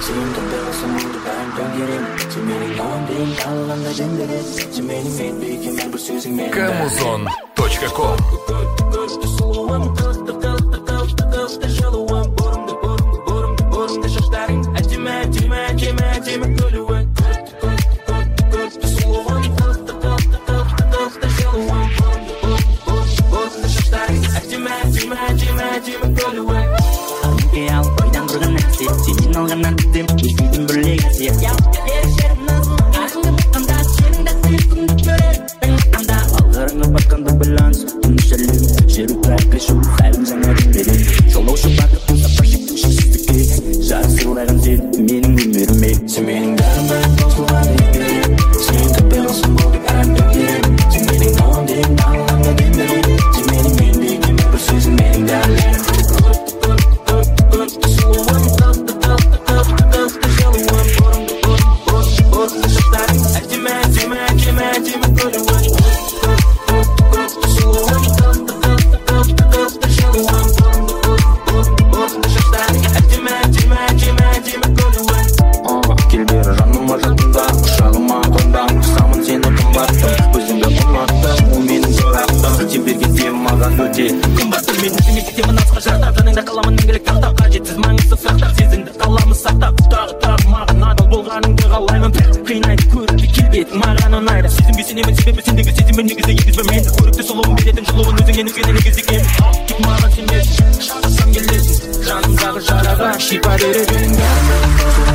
Сен топпайғансың мұңды бәрін төңгерем. Сен менің номерім қалғанда жендірем. Сен менің мен бейкемер бір сөзің менің Kamuzon.com Сұлуым қылықты жылуым бұрымды шаштарың әдемі күлуің Сұлуым қылықты жылуым бұрымды шаштарың әдемі күлуің Армке ал ойдан құрған нәрсе сенен алғаннан бітем өзгейдің бірлек әсер ершерім назым ағыңды бұққанда сенің дәстемес күнді көрер анда алғырыңы батқанды байланыс үншілім жүріп бәркі шу қайым жаңа берем жолаушы бақыттың сапаршықтың шексіздікке жарысыр орайған сен менің өміріме Сен менің бәрім қосылған емберем Сен топпайғансың болды бәрін төңгерем Сен менің номерім қалғанда жендірем Сен менің мен бейкемер бір сөзің менің дәлерім Сұлуым қылықты жылуым бұрымды шаштарың әдемі күлуің Сұлуым қылықты жылуым бұрымды шаштарың әдемі күлуің Кел бері жаныма жатында құшағыма қонда Құсамын сені қымбаттым өзіңді ұнаттым ол менің жырақтым сен берген сен маған өте қымбаттым мен өзіңе кетемін асқа жақтап жаныңда қаламын мәңгілік тақтап қажетсіз маңызсыз сұрақтар сезімді қаламыз сақтап тағы маған адал болғаныңды қалаймын бірақ қинайды көрікті келбетің маған ұнайды сезімге сенемін себебі сендегі сезіммен негізі егізбі менді көрікті сұлуым беретін жылуын өзіңнен өзгені негізіген тек маған сенбесің шағырсам келесің жанымдағы жараға шипа беретін